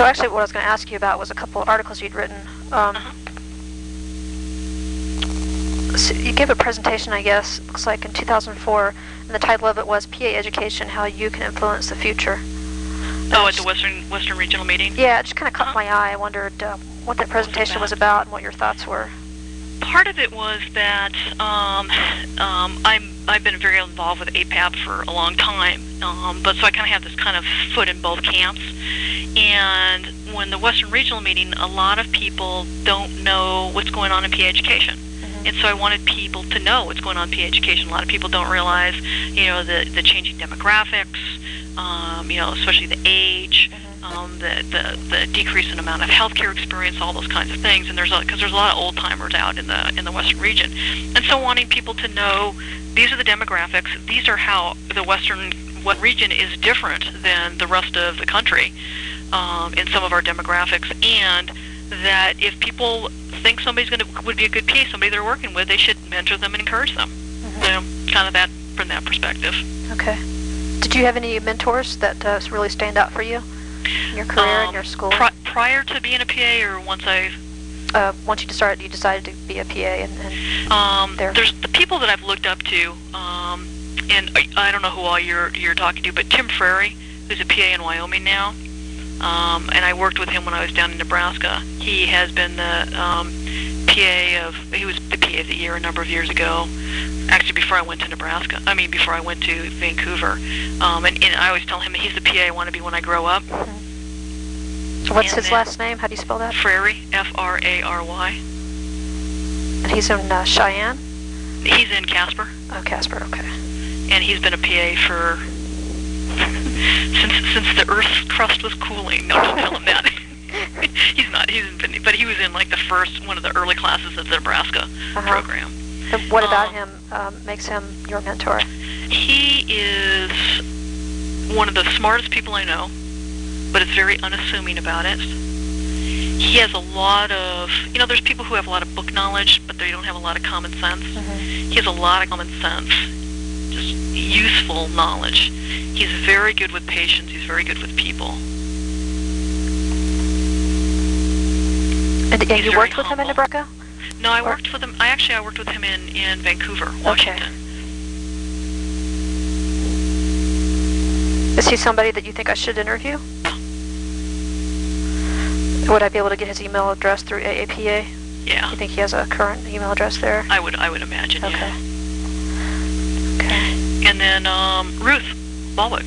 So actually what I was going to ask you about was a couple of articles you'd written. So you gave a presentation, I guess, looks like in 2004, and the title of it was PA Education, How You Can Influence the Future. Oh, at the Western Regional Meeting? Yeah, it just kind of caught my eye. I wondered what that presentation was about and what your thoughts were. Part of it was that I've been very involved with APAP for a long time, but so I kind of have this kind of foot in both camps. And when the Western Regional Meeting, a lot of people don't know what's going on in PA education. And so I wanted people to know what's going on in PA education. A lot of people don't realize, the changing demographics, especially the age, the decrease in amount of healthcare experience, all those kinds of things. And because there's a lot of old timers out in the Western region, and so wanting people to know these are the demographics. These are how the Western region is different than the rest of the country in some of our demographics, and that if people think somebody's would be a good PA, somebody they're working with, they should mentor them and encourage them. Kind of that from that perspective. Okay. Did you have any mentors that really stand out for you in your career and your school? Prior to being a PA, or once once you decided to be a PA, and there's the people that I've looked up to, and I don't know who all you're talking to, but Tim Frary, who's a PA in Wyoming now. And I worked with him when I was down in Nebraska. He has been the he was the PA of the year a number of years ago, actually before I went to before I went to Vancouver. And I always tell him he's the PA I want to be when I grow up. What's his last name? How do you spell that? Frary, F-R-A-R-Y. And he's in Cheyenne? He's in Casper. Oh, Casper, okay. And he's been a PA for... since the Earth's crust was cooling. No, don't tell him that. He's not. But he was in like one of the early classes of the Nebraska program. And what about him makes him your mentor? He is one of the smartest people I know, but is very unassuming about it. He has a lot of, there's people who have a lot of book knowledge, but they don't have a lot of common sense. He has a lot of common sense, just useful knowledge. He's very good with patients. He's very good with people. And you worked with him in Nebraska? No, I worked with him. I worked with him in Vancouver, Washington. Okay. Is he somebody that you think I should interview? Would I be able to get his email address through AAPA? Yeah. You think he has a current email address there? I would imagine. Okay. Yeah. Okay. And then Ruth Ballwood.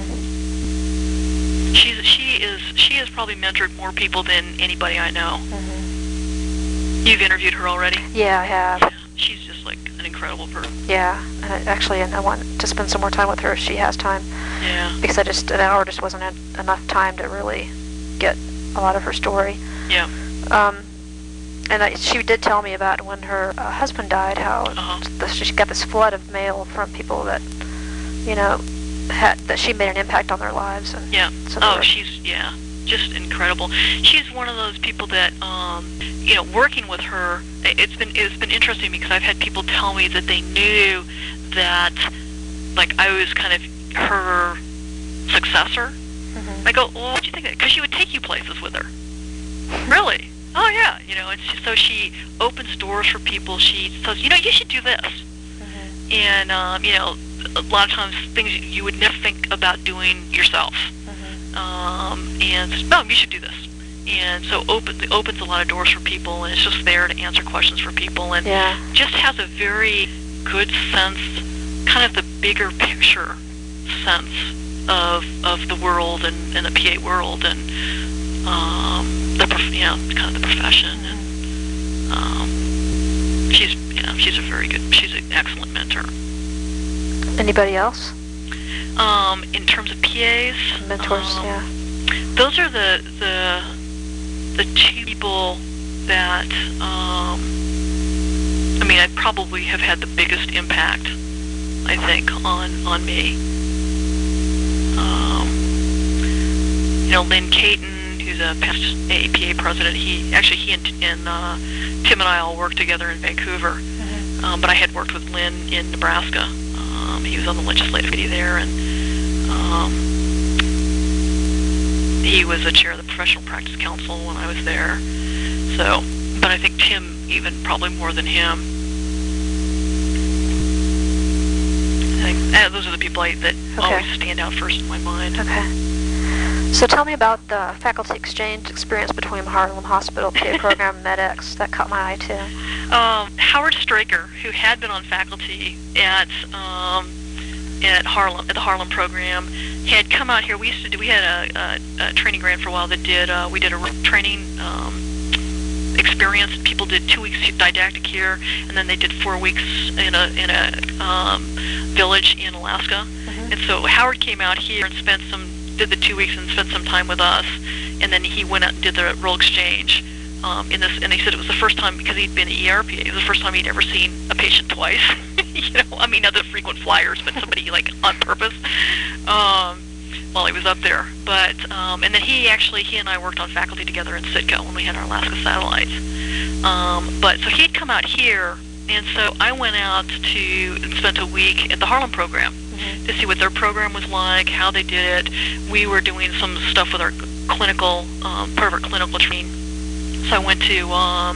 She has probably mentored more people than anybody I know. You've interviewed her already? Yeah, I have. She's just like an incredible person. Yeah, and I want to spend some more time with her if she has time. Yeah. Because an hour just wasn't enough time to really get a lot of her story. Yeah. And she did tell me about when her husband died, how she got this flood of mail from people that, that she made an impact on their lives. And yeah. So she's just incredible. She's one of those people that, working with her, it's been interesting because I've had people tell me that they knew that, like, I was kind of her successor. I go, well, what do you think of that? Because she would take you places with her. Really? Oh, yeah. It's just, so she opens doors for people. She says, you should do this. And, a lot of times things you would never think about doing yourself. And, no, you should do this. And so it opens a lot of doors for people, and it's just there to answer questions for people. And just has a very good sense, kind of the bigger picture sense of the world and the PA world and kind of the profession. And she's an excellent mentor. Anybody else? In terms of PAs, mentors, those are the two people that I probably have had the biggest impact, I think, on me. Lynn Caton, who's a past AAPA president, he and Tim and I all worked together in Vancouver. But I had worked with Lynn in Nebraska. He was on the legislative committee there, and he was the chair of the professional practice counsel when I was there. So, but I think Tim even probably more than him. I think those are the people that always stand out first in my mind. Okay. So tell me about the faculty exchange experience between Harlem Hospital PA program and MedX. That caught my eye too. Howard Straker, who had been on faculty at Harlem, at the Harlem program, had come out here. We had a training grant for a while that we did a training experience. People did 2 weeks didactic here, and then they did 4 weeks in a village in Alaska. Mm-hmm. And so Howard came out here and did the 2 weeks and spent some time with us, and then he went out and did the role exchange. And he said it was the first time, because he'd been ERPA, it was the first time he'd ever seen a patient twice. Other frequent flyers, but somebody like on purpose while he was up there. But and then he and I worked on faculty together in Sitka when we had our Alaska satellites. But so he'd come out here, and so I went out and spent a week at the Harlem program to see what their program was like, how they did it. We were doing some stuff with our clinical, part of our clinical training. So I went to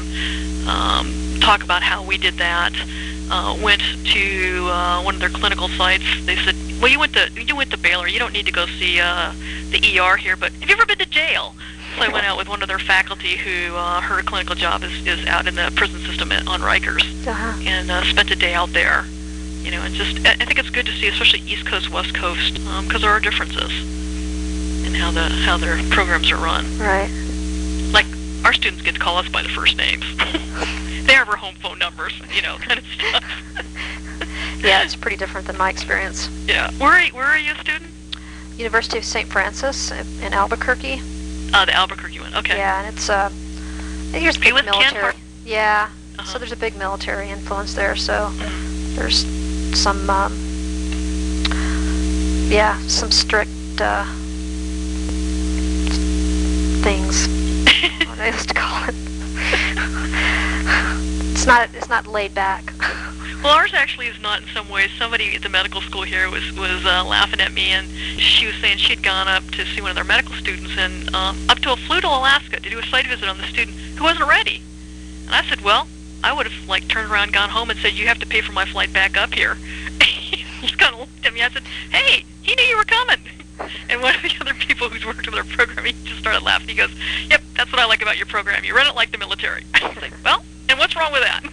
talk about how we did that. Went to one of their clinical sites. They said, "Well, you went to Baylor. You don't need to go see the ER here. But have you ever been to jail?" So I went out with one of their faculty who her clinical job is out in the prison system on Rikers, and spent a day out there. And just I think it's good to see, especially East Coast, West Coast, because there are differences in how their programs are run. Right. Like our students get to call us by the first names. They have our home phone numbers, kind of stuff. Yeah, it's pretty different than my experience. Yeah. Where are you a student? University of St. Francis in Albuquerque. The Albuquerque one. Okay. Yeah, and it's there's big military. Yeah. So there's a big military influence there. So there's some some strict things. What do I used to call it? It's not laid back. Well, ours actually is not in some ways. Somebody at the medical school here was laughing at me, and she was saying she'd gone up to see one of their medical students and up to Flew to Alaska to do a site visit on the student who wasn't ready. And I said, well, I would have turned around, gone home, and said, you have to pay for my flight back up here. He just kind of looked at me. I said, hey, he knew you were coming. And one of the other people who's worked with our program, he just started laughing. He goes, yep, that's what I like about your program. You run it like the military. I was like, well, and what's wrong with that?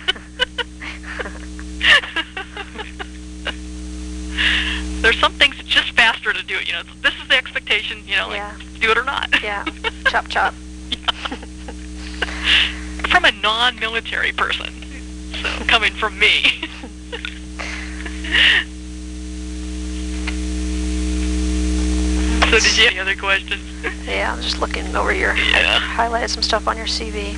There's some things just faster to do it. This is the expectation. Do it or not. Yeah. Chop chop. From a non-military person, so coming from me. So did you have any other questions? Yeah, I'm just looking over your highlighted some stuff on your CV.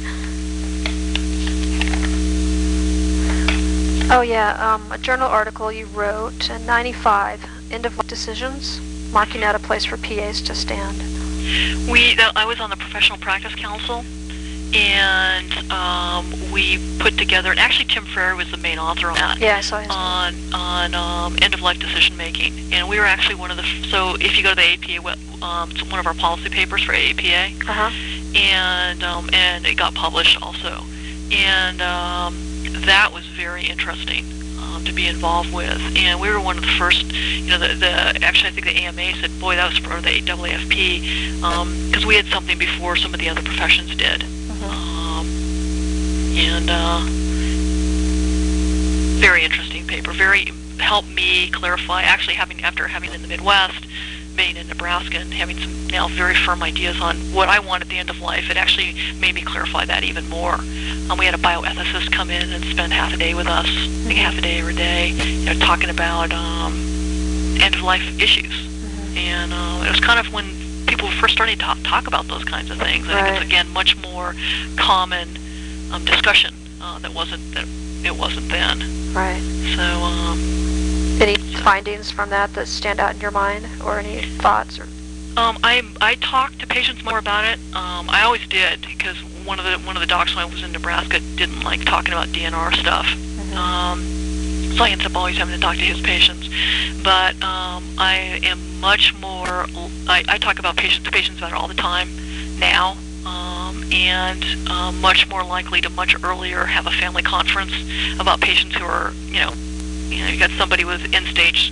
Oh yeah, a journal article you wrote in '95, end-of-life decisions, marking out a place for PAs to stand. I was on the Professional Practice Council, and we put together, and actually Tim Frere was the main author on that. Yeah, I saw his on end-of-life decision-making. And we were actually so if you go to the APA, it's one of our policy papers for APA, and it got published also. And that was very interesting to be involved with. And we were one of the first, actually I think the AMA said, boy, that was for the AAFP, because we had something before some of the other professions did. Very interesting paper. Helped me clarify, actually after having in the Midwest, being in Nebraska and having some now very firm ideas on what I want at the end of life, it actually made me clarify that even more. We had a bioethicist come in and spend half a day with us, I think half a day every day, talking about end-of-life issues. And it was kind of when people were first starting to talk about those kinds of things. I think it's, again, much more common discussion it wasn't then. Right. So, any findings from that stand out in your mind, or any thoughts? Or I talked to patients more about it. I always did, because one of the docs when I was in Nebraska didn't like talking about DNR stuff. So I ended up always having to talk to his patients. but I am much more. I talk about patients to patients about it all the time now, and much more likely to much earlier have a family conference about patients who are, you got somebody with end-stage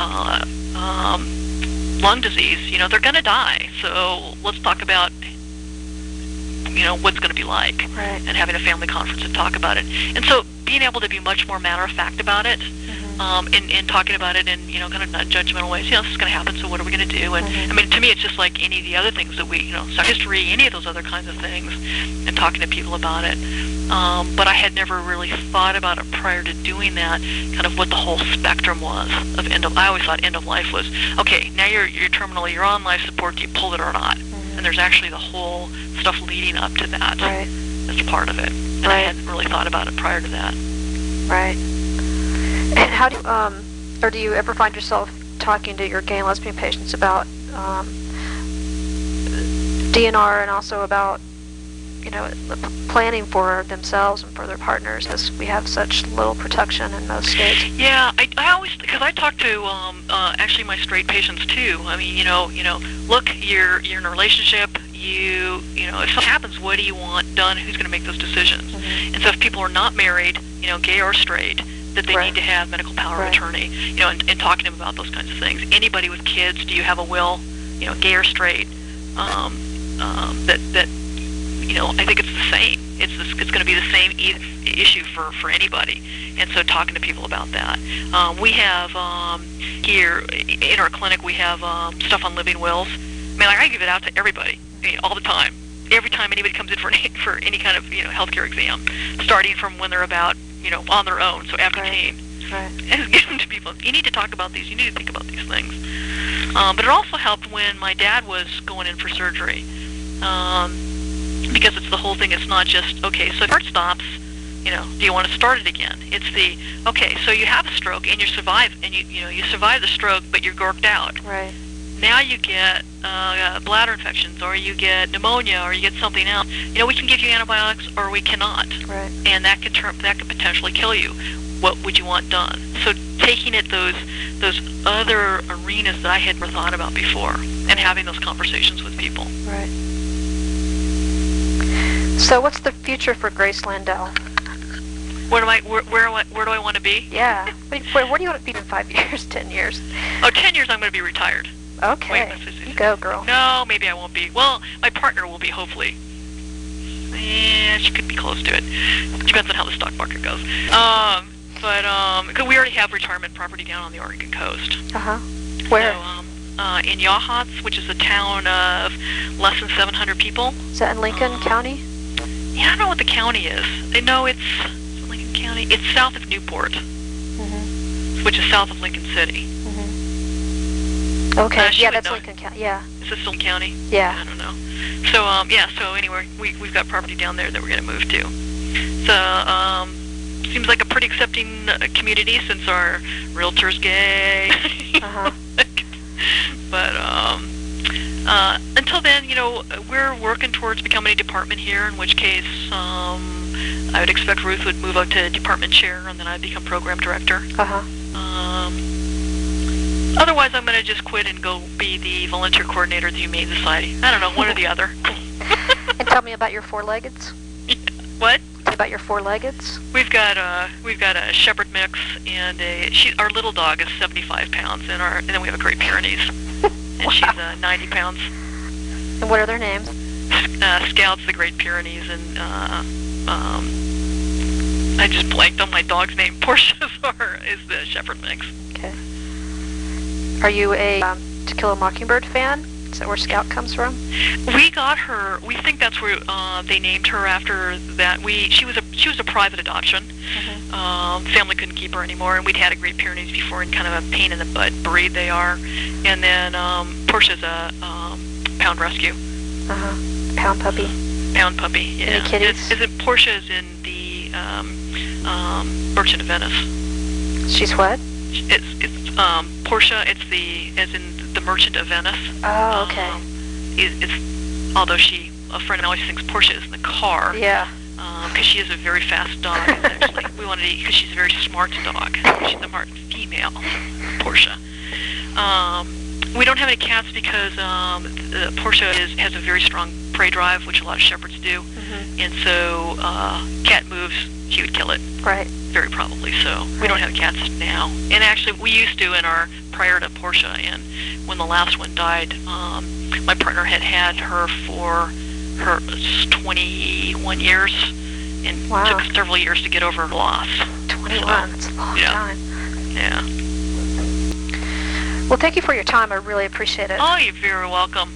lung disease. They're going to die. So let's talk about what's going to be like, right. and having a family conference and talk about it. And so being able to be much more matter-of-fact about it, and talking about it in, kind of non-judgmental ways. This is going to happen, so what are we going to do? And I mean, to me, it's just like any of the other things that we, history, any of those other kinds of things, and talking to people about it. But I had never really thought about it prior to doing that, kind of what the whole spectrum was of I always thought end of life was, okay, now you're terminally, you're on life support, do you pull it or not? And there's actually the whole stuff leading up to that. Right. That's part of it. And I hadn't really thought about it prior to that. Right. And how do you, or do you ever find yourself talking to your gay and lesbian patients about DNR, and also about, planning for themselves and for their partners, as we have such little protection in most states? Yeah, I always, because I talk to actually my straight patients too. I mean, look, you're in a relationship. If something happens, what do you want done? Who's going to make those decisions? And so if people are not married, gay or straight, that they need to have medical power of attorney, and talking to them about those kinds of things. Anybody with kids, do you have a will, gay or straight? I think it's the same. It's going to be the same issue for anybody. And so talking to people about that. We have here in our clinic, we have stuff on living wills. I mean, I give it out to everybody, all the time. Every time anybody comes in for any kind of healthcare exam, starting from when they're about on their own, so after teen. Right. And give them to people. You need to talk about these. You need to think about these things. But it also helped when my dad was going in for surgery, because it's the whole thing. It's not just, okay, so if heart stops, do you want to start it again? It's okay, so you have a stroke and you survive, and you survive the stroke, but you're gorked out. Right. Now you get bladder infections, or you get pneumonia, or you get something else. We can give you antibiotics, or we cannot. Right. And that could potentially kill you. What would you want done? So taking it those other arenas that I had never thought about before, and having those conversations with people. Right. So what's the future for Grace Landau? Where do I want to be? Yeah. Where do you want to be in 5 years, 10 years? Oh, 10 years I'm going to be retired. Okay. You go, girl. No, maybe I won't be. Well, my partner will be, hopefully. She could be close to it. Depends on how the stock market goes. But cause we already have retirement property down on the Oregon coast. Where? So, in Yachats, which is a town of less than 700 people. Is that in Lincoln County? Yeah, I don't know what the county is. I know it's Lincoln County. It's south of Newport, which is south of Lincoln City. Okay, yeah, that's Lincoln County, yeah. Is this Lincoln County? Yeah. I don't know. So, so anyway, we've got property down there that we're going to move to. So, seems like a pretty accepting community since our realtor's gay. But, until then, we're working towards becoming a department here, in which case, I would expect Ruth would move up to department chair, and then I'd become program director. Otherwise, I'm going to just quit and go be the volunteer coordinator of the Humane Society. I don't know, one or the other. And tell me about your four-leggeds. What? Tell me about your four-leggeds. We've got a Shepherd mix, and our little dog is 75 pounds, and then we have a Great Pyrenees, and she's 90 pounds. And what are their names? Scout's the Great Pyrenees, and I just blanked on my dog's name. Portia is the Shepherd mix. Okay. Are you a To Kill a Mockingbird fan? Is that where Scout comes from? We got her. We think that's where they named her after that. She was a private adoption. Family couldn't keep her anymore, and we'd had a Great Pyrenees before, and kind of a pain in the butt breed they are. And then Portia's a pound rescue. Pound puppy. Pound puppy. Yeah. Any kitties? Portia is in the Merchant of Venice. She's what? It's Portia. It's as in the Merchant of Venice. Oh, okay. It's although a friend always thinks Portia is in the car. Yeah. Because she is a very fast dog. Actually, we wanted to because she's a very smart dog. She's a smart, female Porsche. We don't have any cats because the Porsche has a very strong prey drive, which a lot of shepherds do, and so cat moves, she would kill it. Right. Very probably. So we don't have cats now. And actually, we used to in our prior to Porsche. And when the last one died, my partner had her for her 21 years, and Wow. took several years to get over her loss. 21. That's a long Yeah. time. Yeah. Well, thank you for your time. I really appreciate it. Oh, you're very welcome.